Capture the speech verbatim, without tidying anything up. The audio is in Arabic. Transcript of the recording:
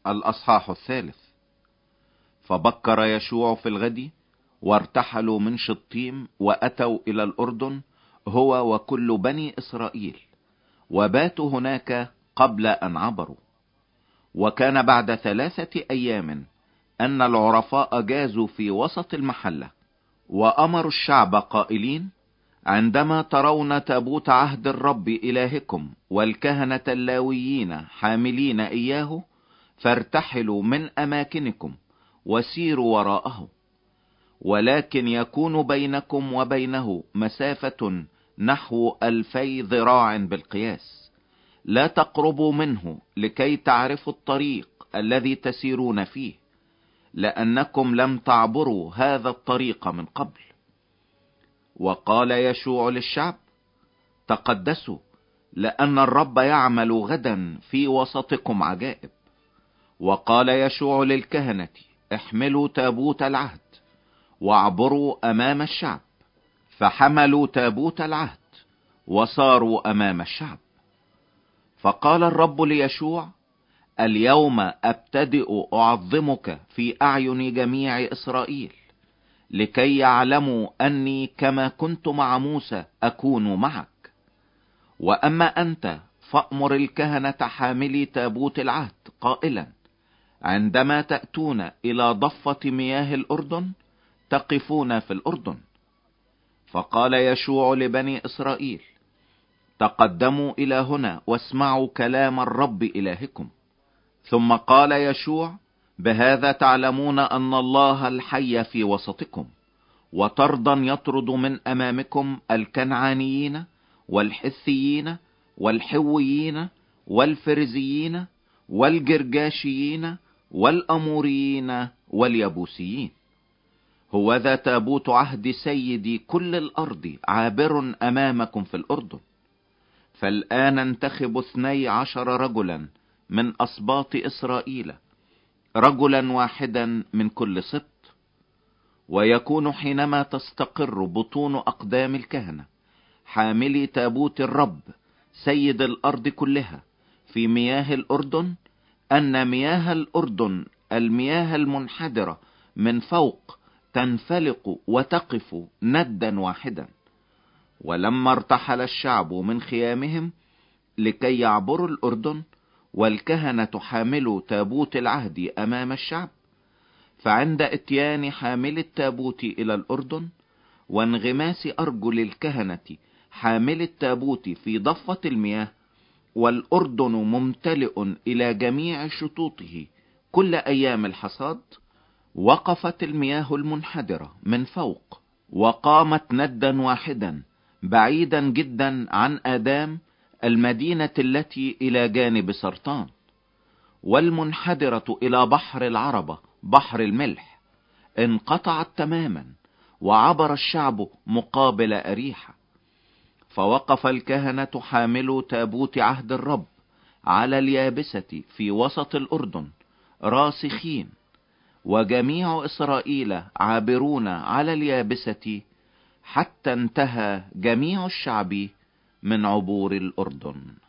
الأصحاح الثالث. فبكر يشوع في الغد وارتحلوا من شطيم وأتوا إلى الأردن هو وكل بني إسرائيل، وباتوا هناك قبل أن عبروا. وكان بعد ثلاثة أيام أن العرفاء جازوا في وسط المحلة، وأمروا الشعب قائلين: عندما ترون تابوت عهد الرب إلهكم والكهنة اللاويين حاملين إياه، فارتحلوا من أماكنكم وسيروا وراءه، ولكن يكون بينكم وبينه مسافة نحو ألفي ذراع بالقياس، لا تقربوا منه لكي تعرفوا الطريق الذي تسيرون فيه، لأنكم لم تعبروا هذا الطريق من قبل. وقال يشوع للشعب: تقدسوا، لأن الرب يعمل غدا في وسطكم عجائب. وقال يشوع للكهنة: احملوا تابوت العهد واعبروا أمام الشعب. فحملوا تابوت العهد وصاروا أمام الشعب. فقال الرب ليشوع: اليوم أبتدئ أعظمك في أعين جميع إسرائيل، لكي يعلموا أني كما كنت مع موسى أكون معك. وأما أنت فأمر الكهنة حاملي تابوت العهد قائلا: عندما تأتون إلى ضفة مياه الأردن تقفون في الأردن. فقال يشوع لبني إسرائيل: تقدموا إلى هنا واسمعوا كلام الرب إلهكم. ثم قال يشوع: بهذا تعلمون أن الله الحي في وسطكم، وطردا يطرد من أمامكم الكنعانيين والحثيين والحويين والفرزيين والجرجاشيين والأموريين واليبوسيين. هوذا تابوت عهد سيدي كل الأرض عابر أمامكم في الأردن. فالآن انتخبوا اثني عشر رجلا من أسباط إسرائيل، رجلا واحدا من كل سبط. ويكون حينما تستقر بطون أقدام الكهنة حاملي تابوت الرب سيد الأرض كلها في مياه الأردن، أن مياه الأردن المياه المنحدرة من فوق تنفلق وتقف ندا واحدا. ولما ارتحل الشعب من خيامهم لكي يعبروا الأردن، والكهنة حاملوا تابوت العهد أمام الشعب، فعند اتيان حامل التابوت إلى الأردن وانغماس أرجل الكهنة حامل التابوت في ضفة المياه، والأردن ممتلئ إلى جميع شطوطه كل أيام الحصاد، وقفت المياه المنحدرة من فوق وقامت ندا واحدا بعيدا جدا عن آدام المدينة التي إلى جانب سرطان، والمنحدرة إلى بحر العربة بحر الملح انقطعت تماما، وعبر الشعب مقابل أريحة. فوقف الكهنة حاملوا تابوت عهد الرب على اليابسة في وسط الأردن راسخين، وجميع إسرائيل عابرون على اليابسة، حتى انتهى جميع الشعب من عبور الأردن.